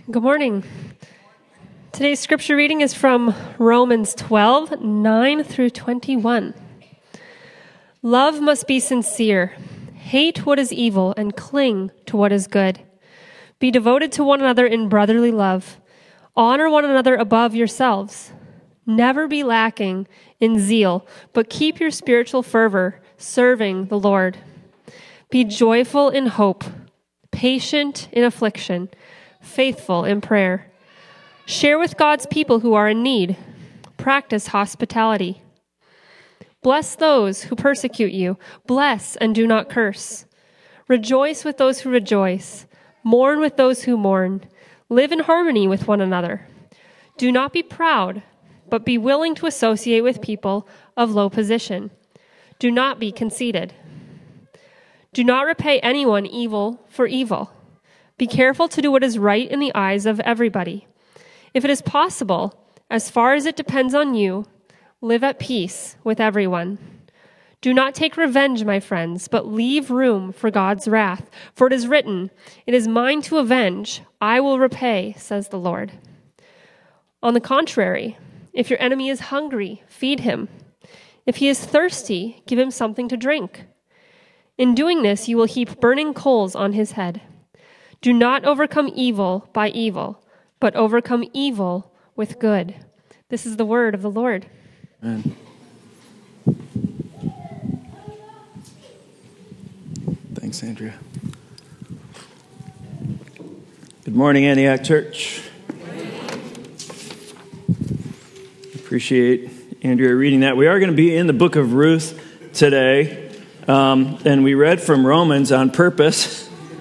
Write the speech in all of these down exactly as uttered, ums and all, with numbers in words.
Good morning. Today's scripture reading is from Romans twelve, nine through twenty-one. Love must be sincere. Hate what is evil and cling to what is good. Be devoted to one another in brotherly love. Honor one another above yourselves. Never be lacking in zeal, but keep your spiritual fervor, serving the Lord. Be joyful in hope, patient in affliction, faithful in prayer. Share with God's people who are in need. Practice hospitality. Bless those who persecute you. Bless and do not curse. Rejoice with those who rejoice. Mourn with those who mourn. Live in harmony with one another. Do not be proud, but be willing to associate with people of low position. Do not be conceited. Do not repay anyone evil for evil. Be careful to do what is right in the eyes of everybody. If it is possible, as far as it depends on you, live at peace with everyone. Do not take revenge, my friends, but leave room for God's wrath. For it is written, "It is mine to avenge, I will repay," says the Lord. On the contrary, if your enemy is hungry, feed him. If he is thirsty, give him something to drink. In doing this, you will heap burning coals on his head. Do not overcome evil by evil, but overcome evil with good. This is the word of the Lord. Amen. Thanks, Andrea. Good morning, Antioch Church. Appreciate Andrea reading that. We are going to be in the book of Ruth today, um, and we read from Romans on purpose.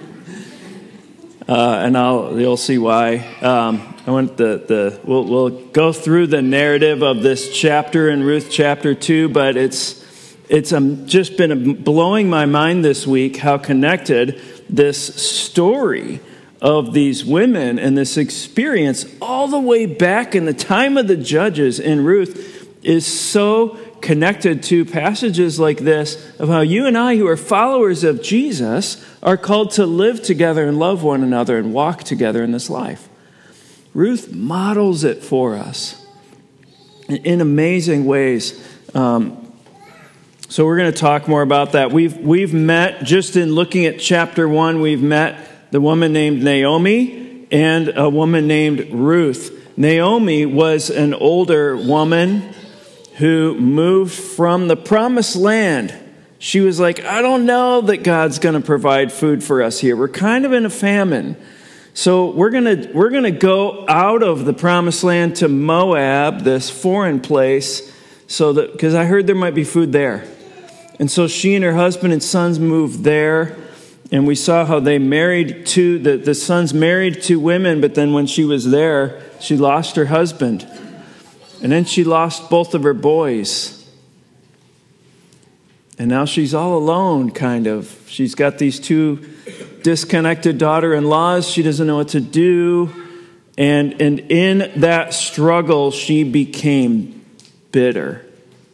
Uh, and I'll you'll see why. Um, I want the the we'll we'll go through the narrative of this chapter in Ruth chapter two, but it's it's um, just been blowing my mind this week how connected this story of these women and this experience all the way back in the time of the judges in Ruth is so connected to passages like this of how you and I, who are followers of Jesus, are called to live together and love one another and walk together in this life. Ruth models it for us in amazing ways. Um, so we're going to talk more about that. We've we've met, just in looking at chapter one, we've met the woman named Naomi and a woman named Ruth. Naomi was an older woman who moved from the promised land. She was like, I don't know that God's going to provide food for us here. We're kind of in a famine. So we're going to we're going to go out of the promised land to Moab, this foreign place, so that because I heard there might be food there. And so she and her husband and sons moved there, and we saw how they married two the, the sons married two women, but then when she was there, she lost her husband. And then she lost both of her boys. And now she's all alone, kind of. She's got these two disconnected daughter-in-laws. She doesn't know what to do. And, and in that struggle, she became bitter.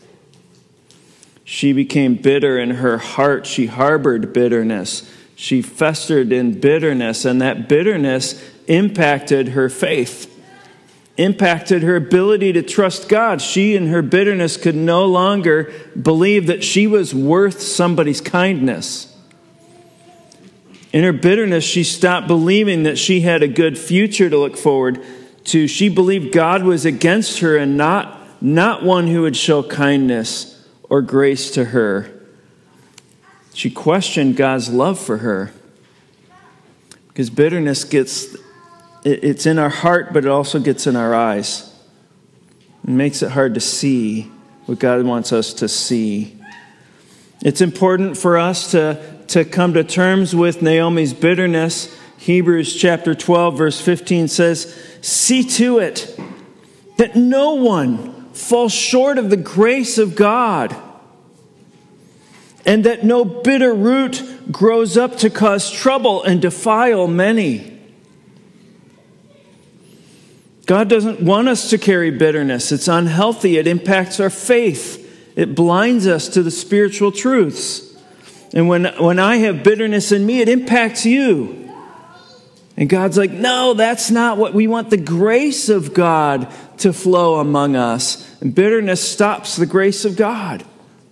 She became bitter in her heart. She harbored bitterness. She festered in bitterness. And that bitterness impacted her faith. Impacted her ability to trust God. She, in her bitterness, could no longer believe that she was worth somebody's kindness. In her bitterness, she stopped believing that she had a good future to look forward to. She believed God was against her and not, not one who would show kindness or grace to her. She questioned God's love for her. Because bitterness gets... It's in our heart, but it also gets in our eyes. It makes it hard to see what God wants us to see. It's important for us to, to come to terms with Naomi's bitterness. Hebrews chapter twelve, verse fifteen says, "See to it that no one falls short of the grace of God, and that no bitter root grows up to cause trouble and defile many." God doesn't want us to carry bitterness. It's unhealthy. It impacts our faith. It blinds us to the spiritual truths. And when, when I have bitterness in me, it impacts you. And God's like, no, that's not what we want. The grace of God to flow among us. And bitterness stops the grace of God.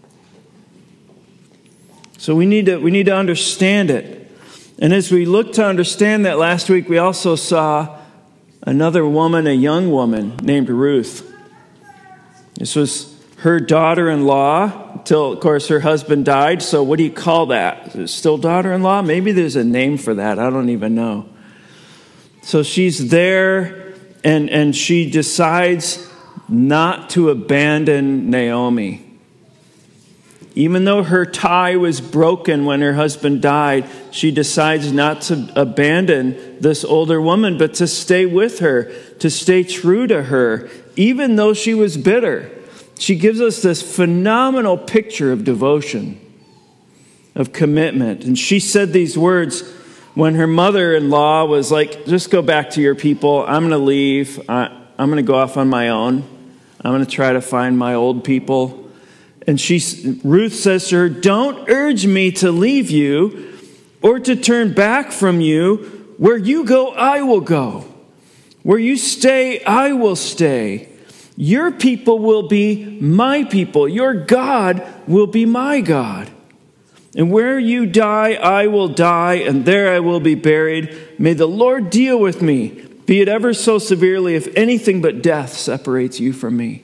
So we need to, we need to understand it. And as we look to understand that, last week we also saw another woman, a young woman named Ruth. This was her daughter-in-law until, of course, her husband died. So what do you call that? Is it still daughter-in-law? Maybe there's a name for that. I don't even know. So she's there, and, and she decides not to abandon Naomi. Even though her tie was broken when her husband died, she decides not to abandon this older woman, but to stay with her, to stay true to her, even though she was bitter. She gives us this phenomenal picture of devotion, of commitment. And she said these words when her mother-in-law was like, just go back to your people. I'm going to leave. I, I'm going to go off on my own. I'm going to try to find my old people. And she, Ruth says to her, don't urge me to leave you or to turn back from you. Where you go, I will go. Where you stay, I will stay. Your people will be my people. Your God will be my God. And where you die, I will die, and there I will be buried. May the Lord deal with me, be it ever so severely, if anything but death separates you from me.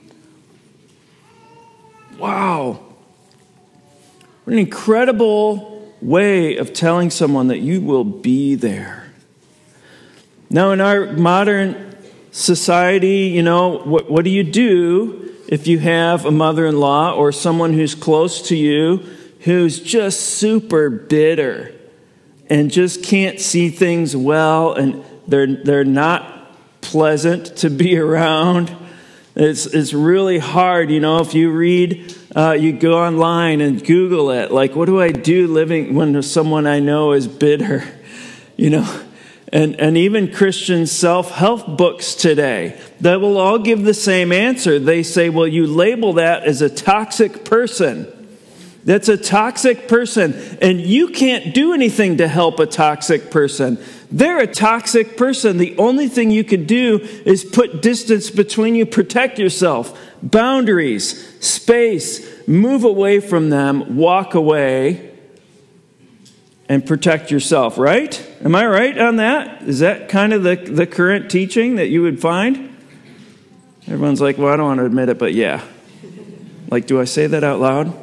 Wow. What an incredible way of telling someone that you will be there. Now, in our modern society, you know, what, what do you do if you have a mother-in-law or someone who's close to you who's just super bitter and just can't see things well, and they're they're not pleasant to be around? It's it's really hard, you know, if you read, uh, you go online and Google it, like, what do I do living when someone I know is bitter, you know? And and even Christian self-help books today, that will all give the same answer. They say, well, you label that as a toxic person. That's a toxic person, and you can't do anything to help a toxic person. They're a toxic person. The only thing you can do is put distance between you, protect yourself, boundaries, space, move away from them, walk away, and protect yourself, right? Am I right on that? Is that kind of the, the current teaching that you would find? Everyone's like, well, I don't want to admit it, but yeah. Like, do I say that out loud?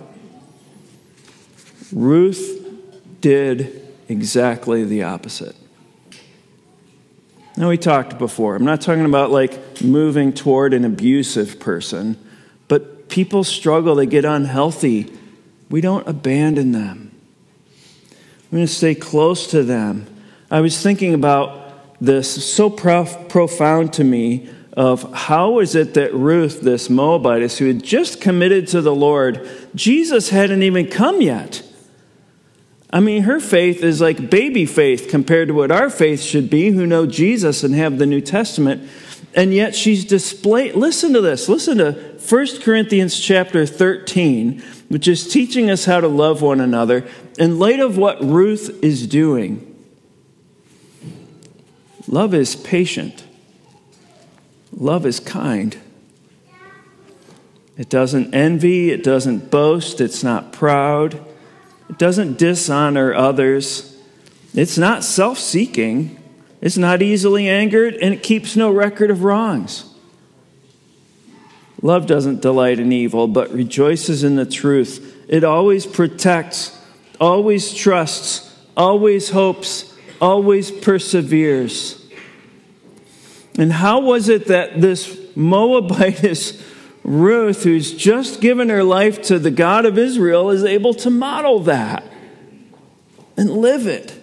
Ruth did exactly the opposite. Now, we talked before. I'm not talking about like moving toward an abusive person, but people struggle, they get unhealthy. We don't abandon them. We're going to stay close to them. I was thinking about this, so prof- profound to me, of how is it that Ruth, this Moabitess, who had just committed to the Lord, Jesus hadn't even come yet. I mean, her faith is like baby faith compared to what our faith should be, who know Jesus and have the New Testament. And yet she's displayed, listen to this, listen to First Corinthians chapter thirteen, which is teaching us how to love one another in light of what Ruth is doing. Love is patient. Love is kind. It doesn't envy, it doesn't boast, it's not proud. It doesn't dishonor others. It's not self-seeking. It's not easily angered, and it keeps no record of wrongs. Love doesn't delight in evil, but rejoices in the truth. It always protects, always trusts, always hopes, always perseveres. And how was it that this Moabitess Ruth, who's just given her life to the God of Israel, is able to model that and live it?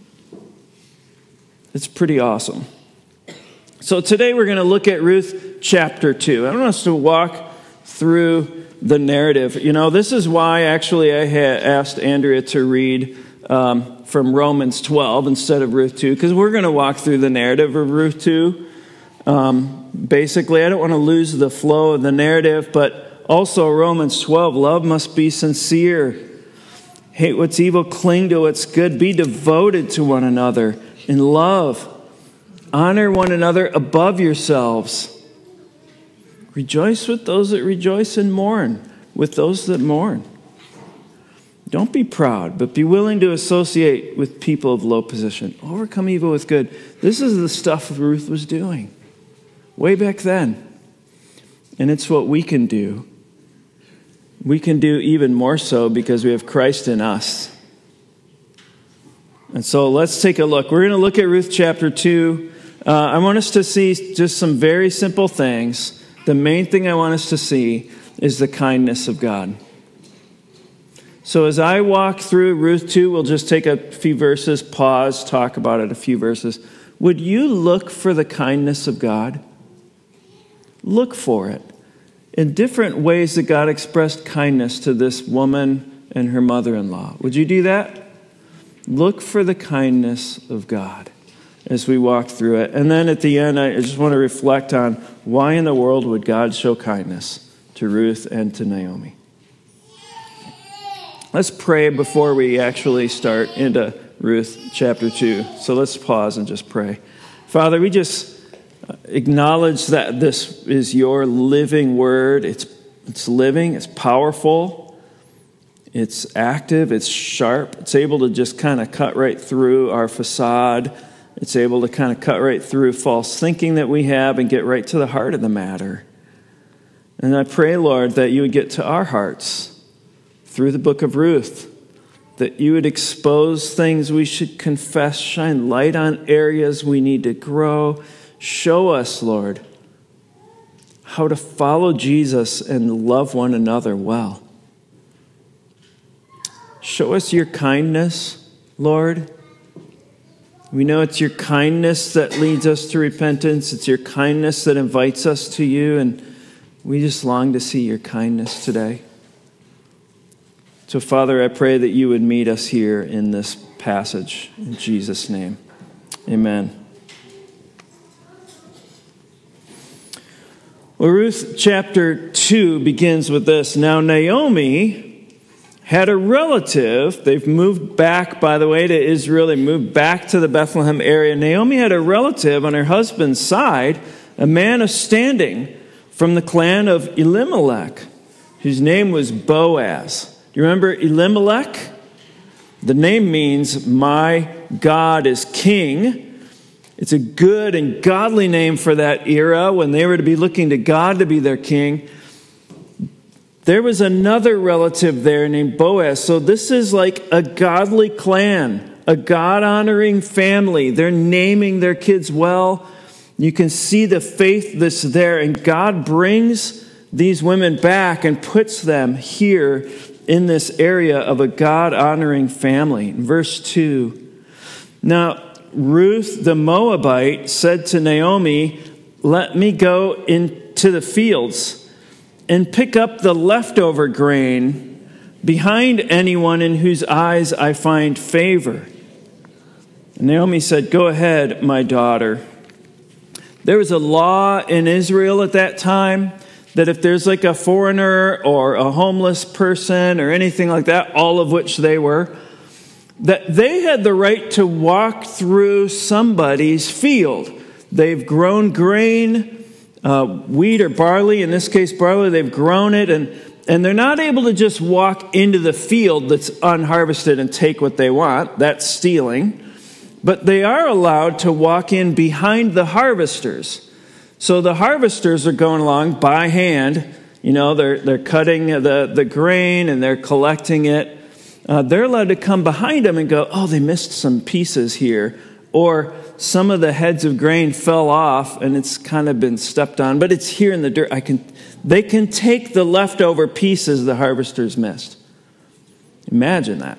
It's pretty awesome. So today we're going to look at Ruth chapter two. I want us to walk through the narrative. You know, this is why actually I had asked Andrea to read um, from Romans twelve instead of Ruth two, because we're going to walk through the narrative of Ruth two. Um, basically, I don't want to lose the flow of the narrative, but also Romans twelve, love must be sincere. Hate what's evil, cling to what's good, be devoted to one another in love. Honor one another above yourselves. Rejoice with those that rejoice and mourn with those that mourn. Don't be proud, but be willing to associate with people of low position. Overcome evil with good. This is the stuff Ruth was doing way back then. And it's what we can do. We can do even more so because we have Christ in us. And so let's take a look. We're going to look at Ruth chapter two. Uh, I want us to see just some very simple things. The main thing I want us to see is the kindness of God. So as I walk through Ruth two, we'll just take a few verses, pause, talk about it a few verses. Would you look for the kindness of God? Look for it. In different ways that God expressed kindness to this woman and her mother-in-law. Would you do that? Look for the kindness of God as we walk through it. And then at the end, I just want to reflect on why in the world would God show kindness to Ruth and to Naomi. Let's pray before we actually start into Ruth chapter two. So let's pause and just pray. Father, we just acknowledge that this is your living word. It's, it's living, it's powerful, it's active, it's sharp. It's able to just kind of cut right through our facade. It's able to kind of cut right through false thinking that we have and get right to the heart of the matter. And I pray, Lord, that you would get to our hearts through the book of Ruth, that you would expose things we should confess, shine light on areas we need to grow. Show us, Lord, how to follow Jesus and love one another well. Show us your kindness, Lord. We know it's your kindness that leads us to repentance. It's your kindness that invites us to you, and we just long to see your kindness today. So, Father, I pray that you would meet us here in this passage. In Jesus' name, amen. Well, Ruth chapter two begins with this. Now, Naomi had a relative. They've moved back, by the way, to Israel. They moved back to the Bethlehem area. Naomi had a relative on her husband's side, a man of standing from the clan of Elimelech, whose name was Boaz. Do you remember Elimelech? The name means, my God is king. It's a good and godly name for that era when they were to be looking to God to be their king. There was another relative there named Boaz. So this is like a godly clan, a God-honoring family. They're naming their kids well. You can see the faith that's there. And God brings these women back and puts them here in this area of a God-honoring family. In verse two, now Ruth the Moabite said to Naomi, let me go into the fields and pick up the leftover grain behind anyone in whose eyes I find favor. And Naomi said, go ahead, my daughter. There was a law in Israel at that time that if there's like a foreigner or a homeless person or anything like that, all of which they were, that they had the right to walk through somebody's field. They've grown grain, uh, wheat or barley, in this case barley, they've grown it, and, and they're not able to just walk into the field that's unharvested and take what they want. That's stealing. But they are allowed to walk in behind the harvesters. So the harvesters are going along by hand. You know, they're they're cutting the, the grain and they're collecting it. Uh, they're allowed to come behind them and go, oh, they missed some pieces here. Or some of the heads of grain fell off and it's kind of been stepped on. But it's here in the dirt. I can. They can take the leftover pieces the harvesters missed. Imagine that.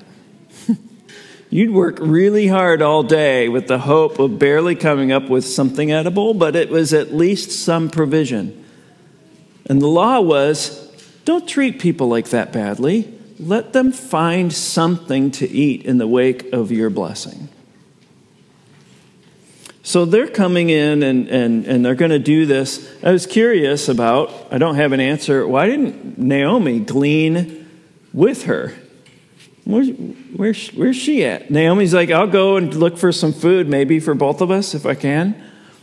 You'd work really hard all day with the hope of barely coming up with something edible, but it was at least some provision. And the law was, don't treat people like that badly. Let them find something to eat in the wake of your blessing. So they're coming in and, and, and they're going to do this. I was curious about, I don't have an answer, why didn't Naomi glean with her? Where's, where's, where's she at? Naomi's like, I'll go and look for some food maybe for both of us if I can.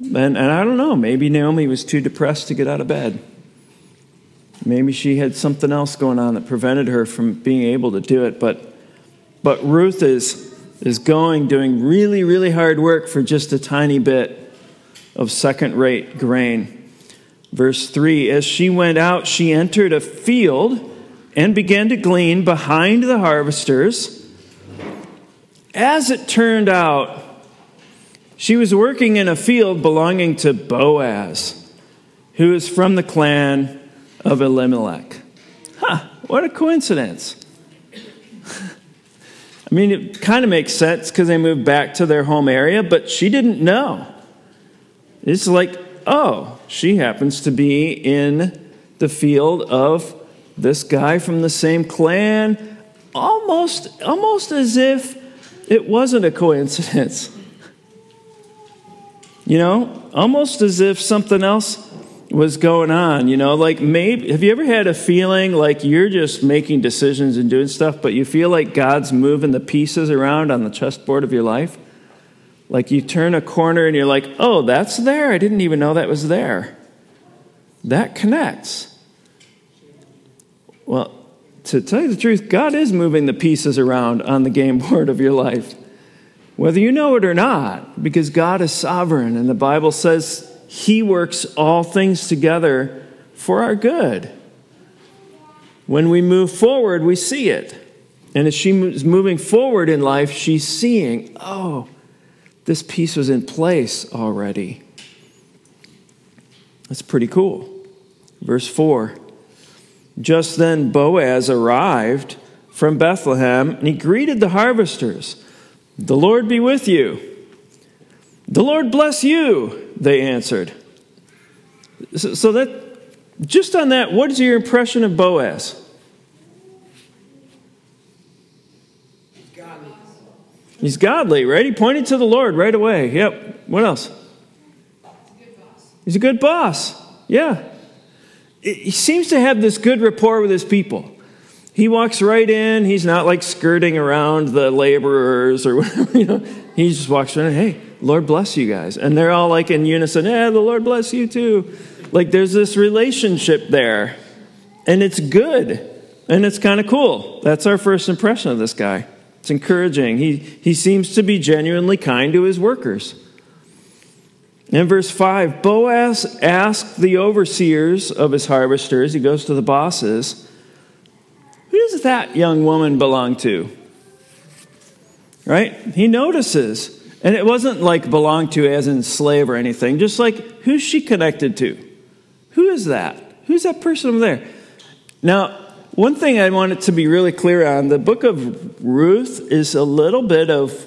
And, and I don't know, maybe Naomi was too depressed to get out of bed. Maybe she had something else going on that prevented her from being able to do it. But but Ruth is is going, doing really, really hard work for just a tiny bit of second-rate grain. Verse three, as she went out, she entered a field and began to glean behind the harvesters. As it turned out, she was working in a field belonging to Boaz, who is from the clan of Elimelech. Huh, what a coincidence. I mean, it kind of makes sense because they moved back to their home area, but she didn't know. It's like, oh, she happens to be in the field of this guy from the same clan, almost, almost as if it wasn't a coincidence. You know, almost as if something else was going on, you know, like maybe, have you ever had a feeling like you're just making decisions and doing stuff, but you feel like God's moving the pieces around on the chessboard of your life? Like you turn a corner and you're like, oh, that's there? I didn't even know that was there. That connects. Well, to tell you the truth, God is moving the pieces around on the game board of your life, whether you know it or not, because God is sovereign, and the Bible says He works all things together for our good. When we move forward, we see it. And as she is moving forward in life, she's seeing, oh, this piece was in place already. That's pretty cool. Verse four. Just then Boaz arrived from Bethlehem, and he greeted the harvesters. "The Lord be with you." "The Lord bless you," they answered. So, so that, just on that, what is your impression of Boaz? He's godly. He's godly, right? He pointed to the Lord right away. Yep. What else? He's a good boss. He's a good boss. Yeah. He seems to have this good rapport with his people. He walks right in. He's not like skirting around the laborers or whatever, you know. He just walks right in. Hey, Lord bless you guys. And they're all like in unison. Yeah, the Lord bless you too. Like there's this relationship there. And it's good. And it's kind of cool. That's our first impression of this guy. It's encouraging. He, he seems to be genuinely kind to his workers. In verse five, Boaz asked the overseers of his harvesters, he goes to the bosses, who does that young woman belong to? Right? He notices. And it wasn't like belong to as in slave or anything. Just like, who's she connected to? Who is that? Who's that person over there? Now, one thing I want it to be really clear on, the book of Ruth is a little bit of,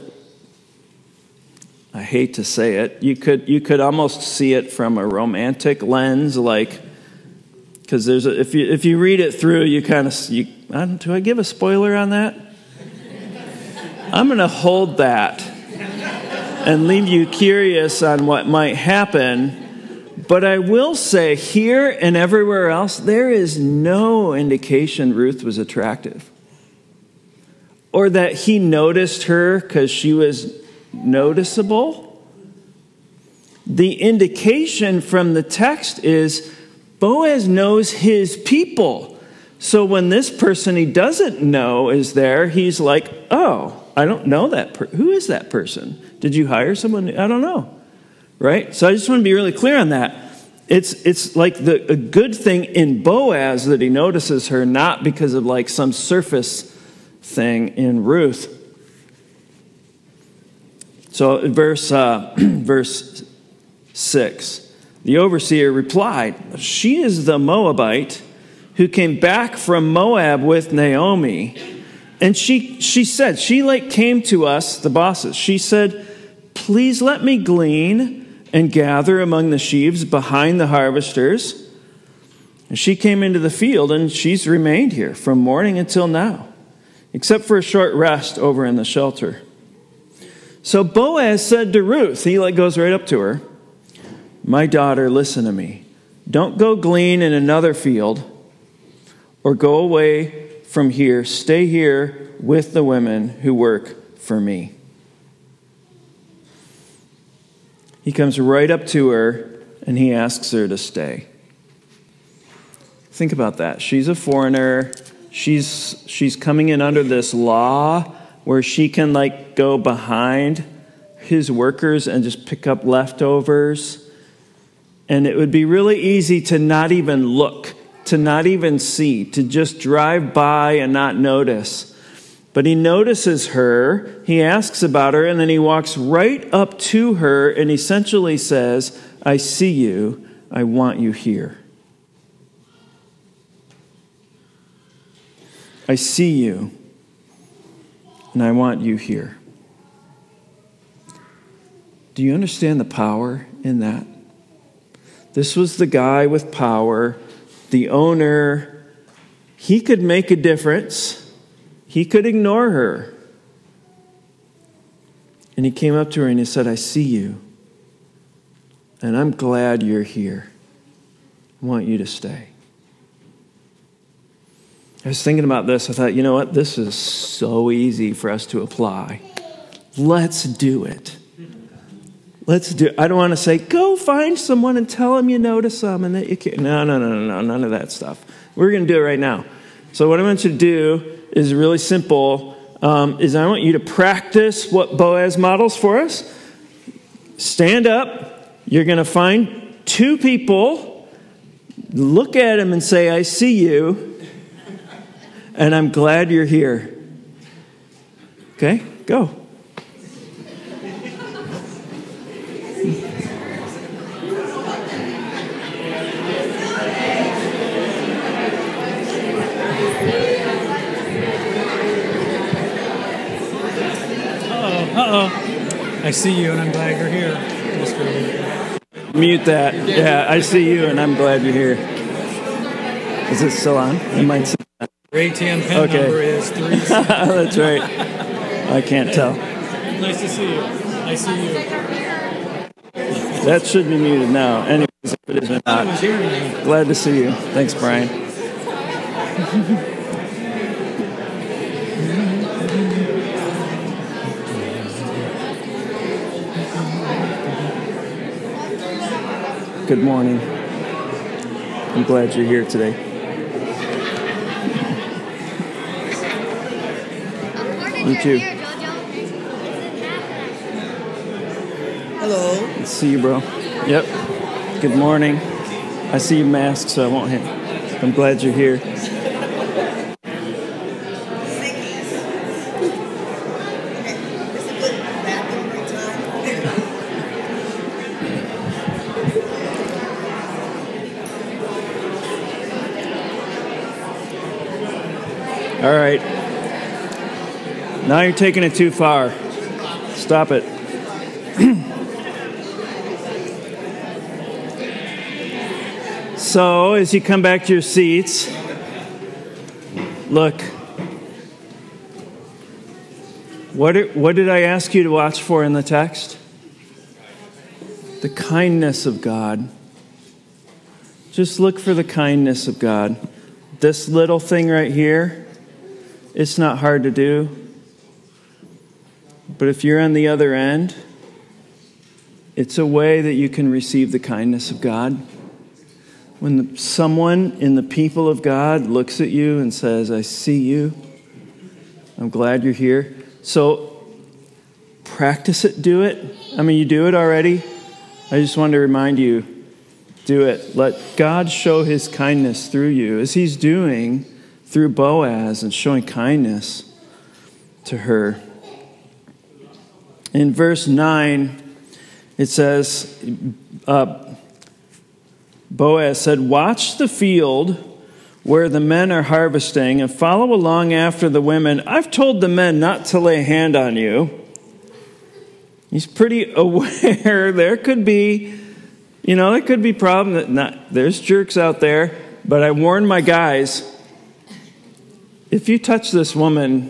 I hate to say it, you could you could almost see it from a romantic lens, like, because there's a, if you if you read it through, you kind of you I don't, do I give a spoiler on that? I'm going to hold that and leave you curious on what might happen. But I will say, here and everywhere else, there is no indication Ruth was attractive, or that he noticed her because she was noticeable. The indication from the text is Boaz knows his people. So when this person he doesn't know is there, he's like, oh, I don't know that per- who is that person? Did you hire someone? I don't know. Right? So I just want to be really clear on that. It's it's like the a good thing in Boaz that he notices her, not because of like some surface thing in Ruth. So verse uh, verse six, the overseer replied, "She is the Moabite who came back from Moab with Naomi." And she she said, she like came to us, the bosses. She said, "Please let me glean and gather among the sheaves behind the harvesters." And she came into the field, and she's remained here from morning until now, except for a short rest over in the shelter. So Boaz said to Ruth, he like goes right up to her, "My daughter, listen to me. Don't go glean in another field or go away from here. Stay here with the women who work for me." He comes right up to her and he asks her to stay. Think about that. She's a foreigner. She's she's coming in under this law where she can like go behind his workers and just pick up leftovers. And it would be really easy to not even look, to not even see, to just drive by and not notice. But he notices her, he asks about her, and then he walks right up to her and essentially says, I see you, I want you here. I see you, and I want you here. Do you understand the power in that? This was the guy with power, the owner. He could make a difference. He could ignore her. And he came up to her and he said, I see you. And I'm glad you're here. I want you to stay. I was thinking about this. I thought, you know what? This is so easy for us to apply. Let's do it. Let's do it. I don't want to say, go find someone and tell them you notice them and that you can't. No, no, no, no, no, none of that stuff. We're going to do it right now. So what I want you to do is really simple. Um, is I want you to practice what Boaz models for us. Stand up. You're going to find two people. Look at them and say, I see you. And I'm glad you're here. Okay, go. Uh-oh. I see you and I'm glad you're here. Mister Mute that. Yeah, I see you and I'm glad you're here. Is it still on? It might say that. A T M pin Okay. number is three. That's right. I can't tell. Nice to see you. I see you. That should be muted now. Anyways, if it is or I was not. hearing you. Glad to see you. Thanks, Brian. Good morning. I'm glad you're here today. You too. Hello. Good to see you, bro. Yep. Good morning. I see your mask, so I won't hit. I'm glad you're here. All right. Now you're taking it too far. Stop it. So, as you come back to your seats, look. What did, what did I ask you to watch for in the text? The kindness of God. Just look for the kindness of God. This little thing right here, it's not hard to do. But if you're on the other end, it's a way that you can receive the kindness of God. When the, someone in the people of God looks at you and says, I see you, I'm glad you're here. So practice it, do it. I mean, you do it already. I just wanted to remind you, do it. Let God show his kindness through you, as he's doing through Boaz and showing kindness to her. In verse nine, it says, uh, Boaz said, watch the field where the men are harvesting and follow along after the women. I've told the men not to lay a hand on you. He's pretty aware there could be, you know, there could be problem that not, there's jerks out there, but I warned my guys, if you touch this woman,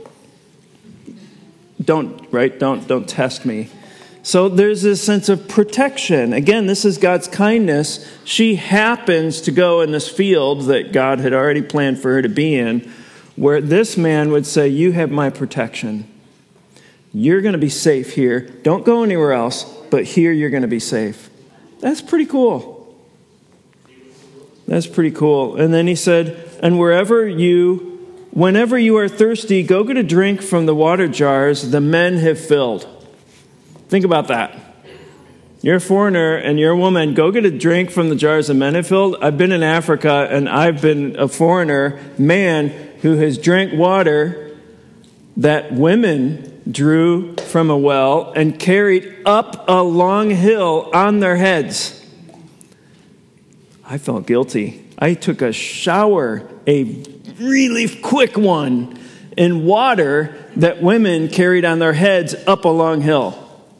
don't, right? Don't, don't test me. So there's this sense of protection. Again, this is God's kindness. She happens to go in this field that God had already planned for her to be in, where this man would say, you have my protection. You're going to be safe here. Don't go anywhere else. but here you're going to be safe. That's pretty cool. That's pretty cool. And then he said, and wherever you, whenever you are thirsty, go get a drink from the water jars the men have filled. Think about that. You're a foreigner and you're a woman. Go get a drink from the jars the men have filled. I've been in Africa and I've been a foreigner man who has drank water that women drew from a well and carried up a long hill on their heads. I felt guilty. I took a shower, a really quick one, in water that women carried on their heads up a long hill.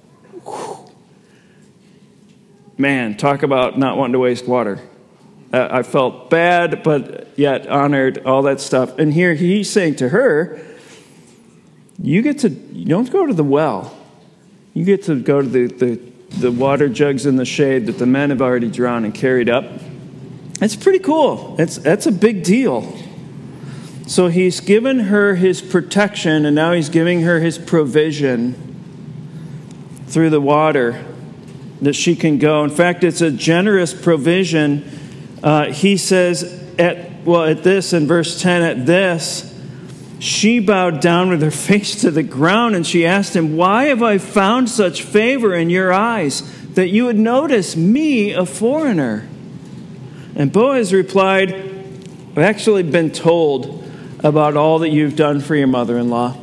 Man, talk about not wanting to waste water. Uh, I felt bad, but yet honored, all that stuff. And here he's saying to her, you get to, you don't go to the well. You get to go to the, the, the water jugs in the shade that the men have already drawn and carried up. It's pretty cool. It's, that's a big deal. So he's given her his protection, and now he's giving her his provision through the water that she can go. In fact, it's a generous provision. Uh, he says, at well, at this, in verse ten, at this, she bowed down with her face to the ground, and she asked him, why have I found such favor in your eyes, that you would notice me, a foreigner? And Boaz replied, I've actually been told about all that you've done for your mother-in-law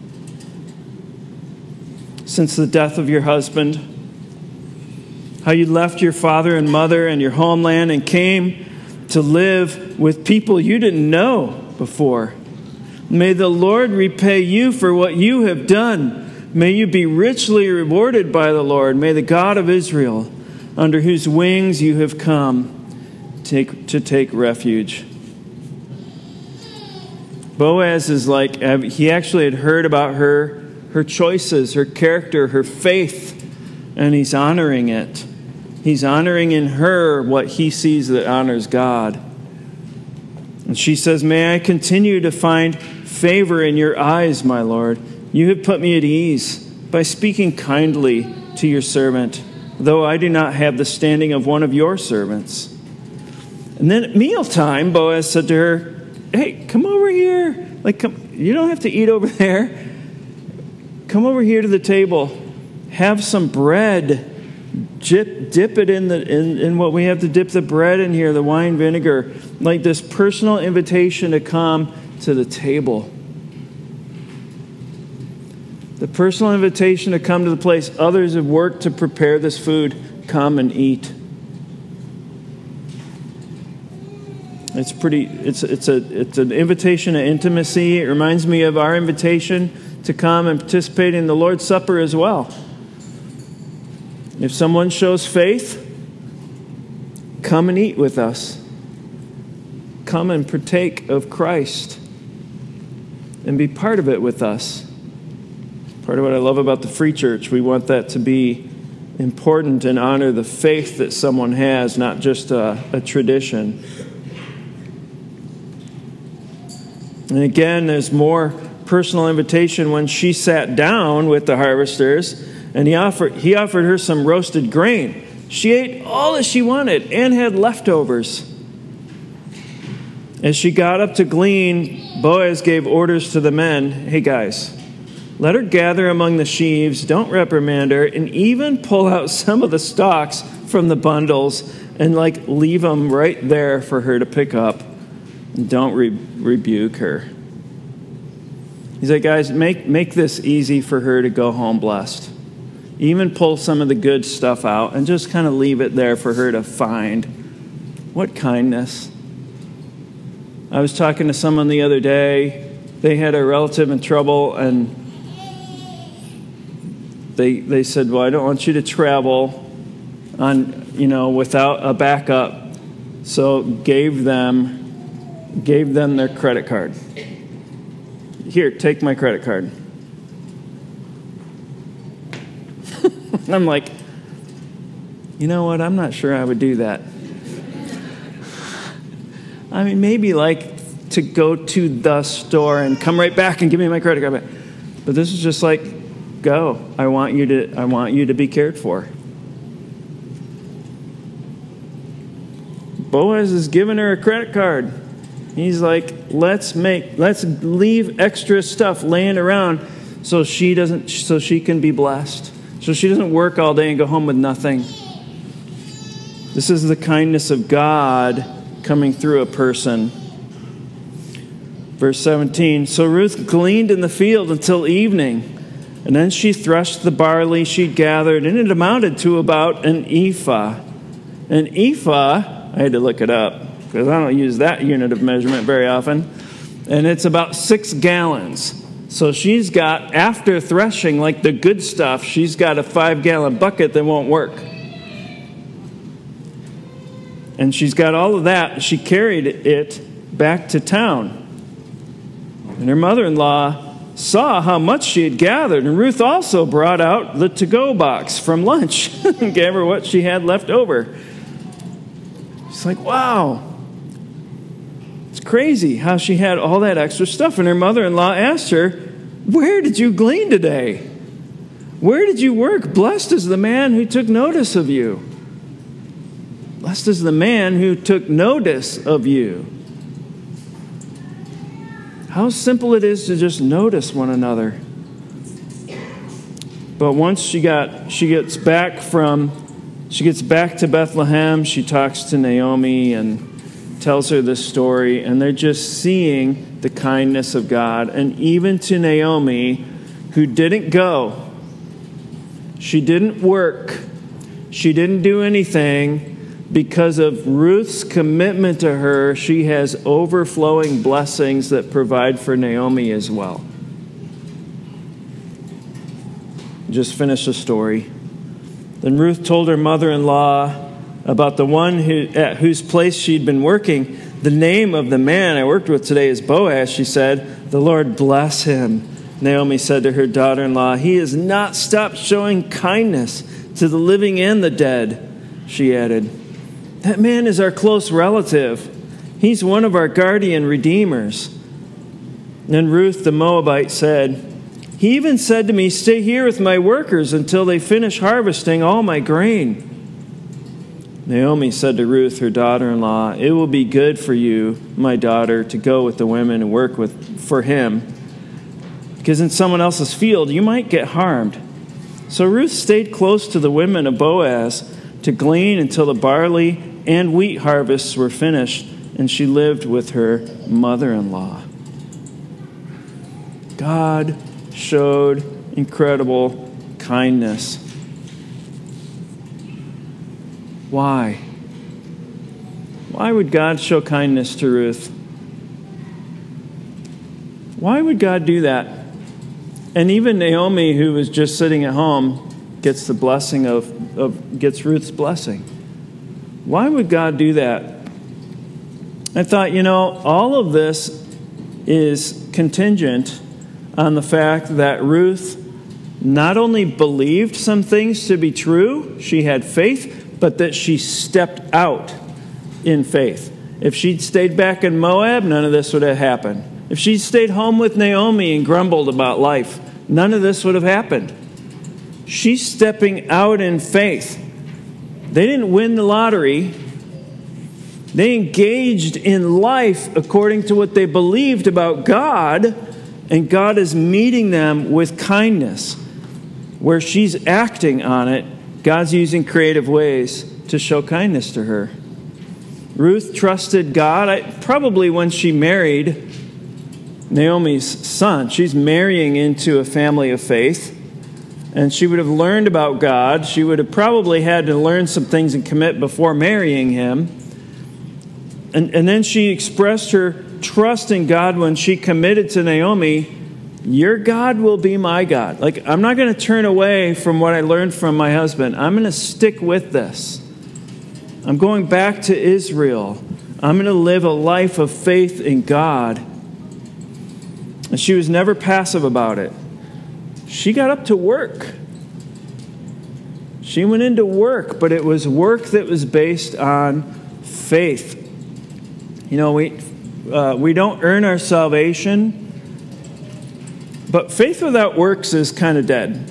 since the death of your husband, how you left your father and mother and your homeland and came to live with people you didn't know before. May the Lord repay you for what you have done. May you be richly rewarded by the Lord. May the God of Israel, under whose wings you have come, take to take refuge. Boaz is like, he actually had heard about her, her choices, her character, her faith, and he's honoring it. He's honoring in her what he sees that honors God. And she says, may I continue to find favor in your eyes, my Lord. You have put me at ease by speaking kindly to your servant, though I do not have the standing of one of your servants. And then at mealtime, Boaz said to her, hey, come over here. Like, come, you don't have to eat over there. Come over here to the table. Have some bread. Dip, dip it in the in, in what we have to dip the bread in here, the wine vinegar. Like this personal invitation to come to the table. The personal invitation to come to the place others have worked to prepare this food. Come and eat. It's pretty. It's it's a it's an invitation to intimacy. It reminds me of our invitation to come and participate in the Lord's Supper as well. If someone shows faith, come and eat with us. Come and partake of Christ and be part of it with us. Part of what I love about the Free Church, we want that to be important and honor the faith that someone has, not just a, a tradition. And again, there's more personal invitation when she sat down with the harvesters. And he offered he offered her some roasted grain. She ate all that she wanted and had leftovers. As she got up to glean, Boaz gave orders to the men. Hey guys, let her gather among the sheaves. Don't reprimand her. And even pull out some of the stalks from the bundles and like leave them right there for her to pick up. And don't re- rebuke her. He's like, guys, make, make this easy for her to go home blessed. Even pull some of the good stuff out and just kind of leave it there for her to find. What kindness. I was talking to someone the other day. They had a relative in trouble, and they they said, well, I don't want you to travel on, you know, without a backup. So gave them gave them their credit card. Here, take my credit card. I'm like, you know what? I'm not sure I would do that. I mean, maybe like to go to the store and come right back and give me my credit card. But this is just like, go. I want you to. I want you to be cared for. Boaz is giving her a credit card. He's like, let's make, let's leave extra stuff laying around so she doesn't, so she can be blessed. So she doesn't work all day and go home with nothing. This is the kindness of God coming through a person. Verse seventeen, so Ruth gleaned in the field until evening, and then she threshed the barley she'd gathered, and it amounted to about an ephah. An ephah, I had to look it up, because I don't use that unit of measurement very often, and it's about six gallons. So she's got, after threshing, like the good stuff, she's got a five-gallon bucket that won't work. And she's got all of that. She carried it back to town. And her mother-in-law saw how much she had gathered, and Ruth also brought out the to-go box from lunch and gave her what she had left over. It's like, wow. It's crazy how she had all that extra stuff. And her mother-in-law asked her, where did you glean today? Where did you work? Blessed is the man who took notice of you. Blessed is the man who took notice of you. How simple it is to just notice one another. But once she got, she gets back from, she gets back to Bethlehem, she talks to Naomi and tells her this story, and they're just seeing the kindness of God. And even to Naomi, who didn't go, she didn't work, she didn't do anything, because of Ruth's commitment to her, she has overflowing blessings that provide for Naomi as well. Just finish the story. Then Ruth told her mother-in-law about the one who, at whose place she'd been working. The name of the man I worked with today is Boaz, she said. The Lord bless him. Naomi said to her daughter-in-law, he has not stopped showing kindness to the living and the dead, she added. That man is our close relative. He's one of our guardian redeemers. Then Ruth the Moabite said, he even said to me, stay here with my workers until they finish harvesting all my grain. Naomi said to Ruth, her daughter-in-law, it will be good for you, my daughter, to go with the women and work with for him, because in someone else's field you might get harmed. So Ruth stayed close to the women of Boaz to glean until the barley and wheat harvests were finished, and she lived with her mother-in-law. God showed incredible kindness. Why? Why would God show kindness to Ruth? Why would God do that? And even Naomi, who was just sitting at home, gets the blessing of, of gets Ruth's blessing. Why would God do that? I thought, you know, all of this is contingent on the fact that Ruth not only believed some things to be true, she had faith, but that she stepped out in faith. If she'd stayed back in Moab, none of this would have happened. If she'd stayed home with Naomi and grumbled about life, none of this would have happened. She's stepping out in faith. They didn't win the lottery. They engaged in life according to what they believed about God, and God is meeting them with kindness. Where she's acting on it, God's using creative ways to show kindness to her. Ruth trusted God. I, probably when she married Naomi's son, she's marrying into a family of faith, and she would have learned about God. She would have probably had to learn some things and commit before marrying him. And, and then she expressed her trust in God when she committed to Naomi, your God will be my God. Like, I'm not going to turn away from what I learned from my husband. I'm going to stick with this. I'm going back to Israel. I'm going to live a life of faith in God. And she was never passive about it. She got up to work. She went into work, but it was work that was based on faith. You know, we uh, we don't earn our salvation, but faith without works is kind of dead.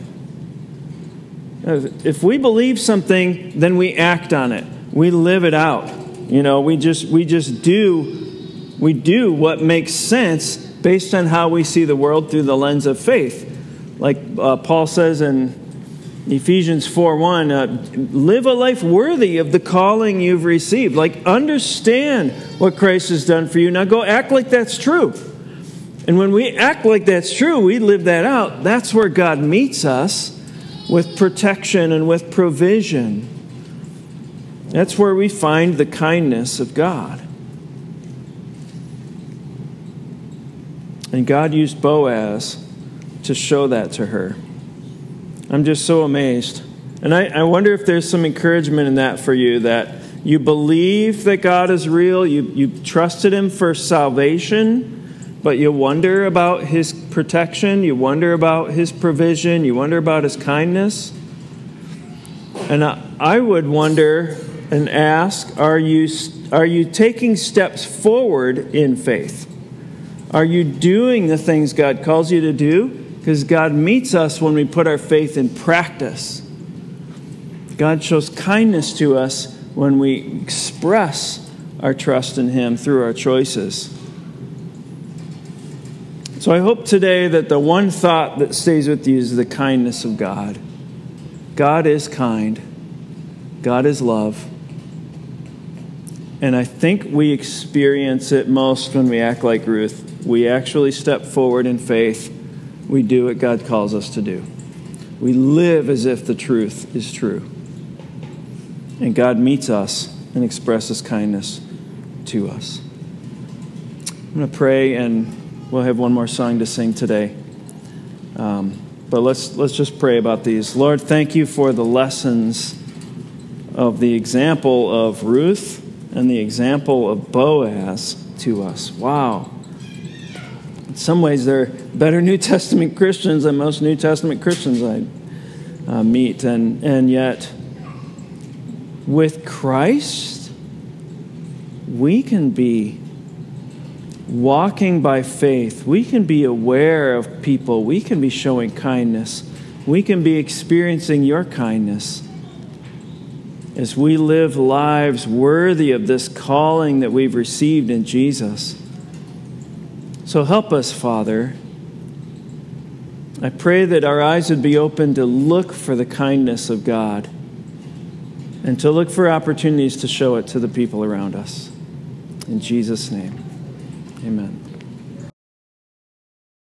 If we believe something, then we act on it. We live it out. You know, we just we just do we do what makes sense based on how we see the world through the lens of faith. Like uh, Paul says in Ephesians four one, uh, live a life worthy of the calling you've received. Like, understand what Christ has done for you. Now go act like that's true. And when we act like that's true, we live that out. That's where God meets us with protection and with provision. That's where we find the kindness of God. And God used Boaz to show that to her. I'm just so amazed. And I, I wonder if there's some encouragement in that for you, that you believe that God is real, you, you trusted Him for salvation, but you wonder about His protection, you wonder about His provision, you wonder about His kindness. And I, I would wonder and ask, are you, are you taking steps forward in faith? Are you doing the things God calls you to do? Because God meets us when we put our faith in practice. God shows kindness to us when we express our trust in Him through our choices. So I hope today that the one thought that stays with you is the kindness of God. God is kind. God is love. And I think we experience it most when we act like Ruth. We actually step forward in faith. We do what God calls us to do. We live as if the truth is true. And God meets us and expresses kindness to us. I'm going to pray, and we'll have one more song to sing today. Um, but let's let's just pray about these. Lord, thank you for the lessons of the example of Ruth and the example of Boaz to us. Wow. In some ways, they're better New Testament Christians than most New Testament Christians I uh, meet. And, and yet, with Christ, we can be walking by faith. We can be aware of people. We can be showing kindness. We can be experiencing your kindness as we live lives worthy of this calling that we've received in Jesus. So help us, Father. I pray that our eyes would be open to look for the kindness of God and to look for opportunities to show it to the people around us. In Jesus' name, amen.